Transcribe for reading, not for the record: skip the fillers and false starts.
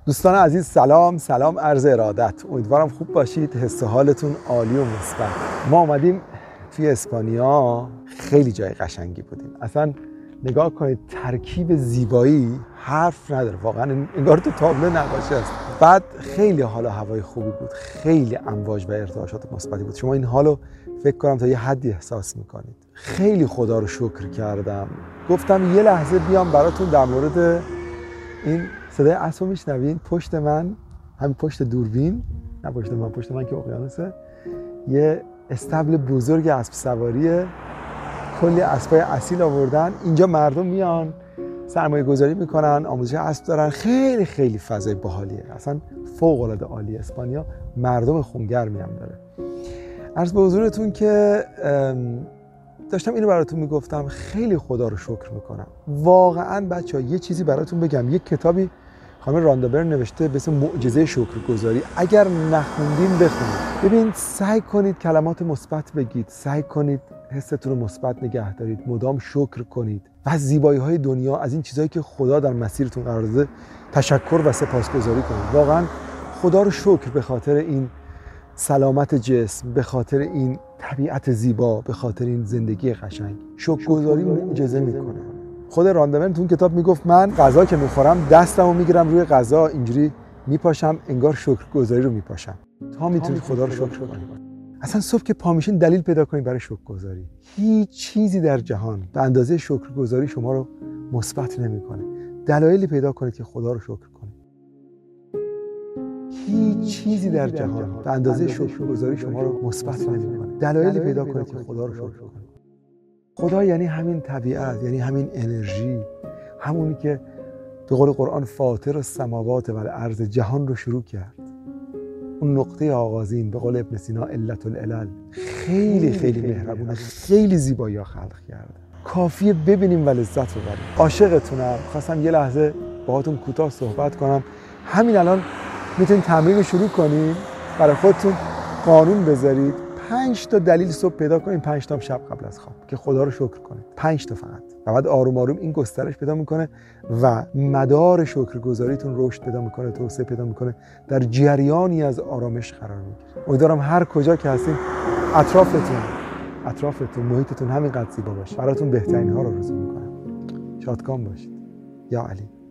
دوستان عزیز سلام عرض ارادت. امیدوارم خوب باشید، حس و حالتون عالی و مثبت. ما اومدیم توی اسپانیا، خیلی جای قشنگی بودیم. اصلا نگاه کنید، ترکیب زیبایی حرف نداره، واقعا انگار تو تابلو نقاشی است. بعد خیلی حال و هوای خوبی بود، خیلی امواج و ارتعاشات مثبتی بود. شما این حالو فکر کنم تا یه حدی احساس میکنید. خیلی خدا رو شکر کردم. گفتم یه لحظه بیام براتون در مورد این صدای اسب میشنوین پشت من، همین پشت دوربین، نه پشت من که اقیانوسه، یه استبل بزرگ اسب سواریه، کلی اسبای اصیل آوردن. اینجا مردم میان سرمایه گذاری میکنن، آموزش اسب دارن، خیلی خیلی فضای باحالیه، اصلا فوق العاده عالیه. اسپانیا مردم خونگرمی هم داره. عرض به حضورتون که داشتم اینو براتون میگفتم، خیلی خدا رو شکر میکنم. واقعا بچه‌ها یه چیزی براتون بگم، یک کتابی خانم راندابر نوشته به اسم معجزه شکرگزاری. اگر نخوندین بخونید. ببین، سعی کنید کلمات مثبت بگید، سعی کنید حستون رو مثبت نگه دارید، مدام شکر کنید و از زیبایی‌های دنیا، از این چیزایی که خدا در مسیرتون قرار داده تشکر و سپاسگزاری کنید. واقعا خدا رو شکر به خاطر این سلامت جسم، به خاطر این طبیعت زیبا، به خاطر این زندگی قشنگ. شکرگزاری معجزه میکنه. خود راندابر تو اون کتاب میگفت من غذا که میخورم دستمو میگیرم روی غذا، اینجوری میپاشم، انگار شکرگزاری رو میپاشم. تا میتونید خدا رو شکر کنید. اصلا صبح که پا میشین دلیل پیدا کنید برای شکرگزاری. هیچ چیزی در جهان به اندازه شکرگزاری شما رو مثبت نمیکنه. دلایلی پیدا کنید که خدا رو شکر کنید. هیچ چیزی در جهان به اندازه شکرگزاری شما رو مثبت نمی‌کنه. دلایلی پیدا کنید که خدا رو شکر کنید. خدا یعنی همین طبیعت، یعنی همین انرژی، همونی که به قول قرآن فاطر السماوات و الارض جهان رو شروع کرد. اون نقطه آغازین، به قول ابن سینا علت العلل، خیلی خیلی مهربونه، خیلی زیبایی خلق کرده. کافیه ببینیم و لذت ببریم. عاشقتونم. خواستم یه لحظه باهاتون کوتاه صحبت کنم. همین الان میتونید تمرین رو شروع کنید، برای خودتون قانون بذارید، 5 تا دلیل صبح پیدا کنید، 5 تا شب قبل از خواب که خدا رو شکر کنید. 5 تا فقط. و بعد آروم آروم این گسترش پیدا میکنه و مدار شکرگزاریتون رشد پیدا میکنه، توسعه پیدا میکنه، در جریانی از آرامش قرار میگیره. امیدوارم هر کجا که هستین اطرافتون محیطتون همینقدر زیبا باشه. براتون بهترین ها رو آرزو میکنم. شادکام باشید. یا علی.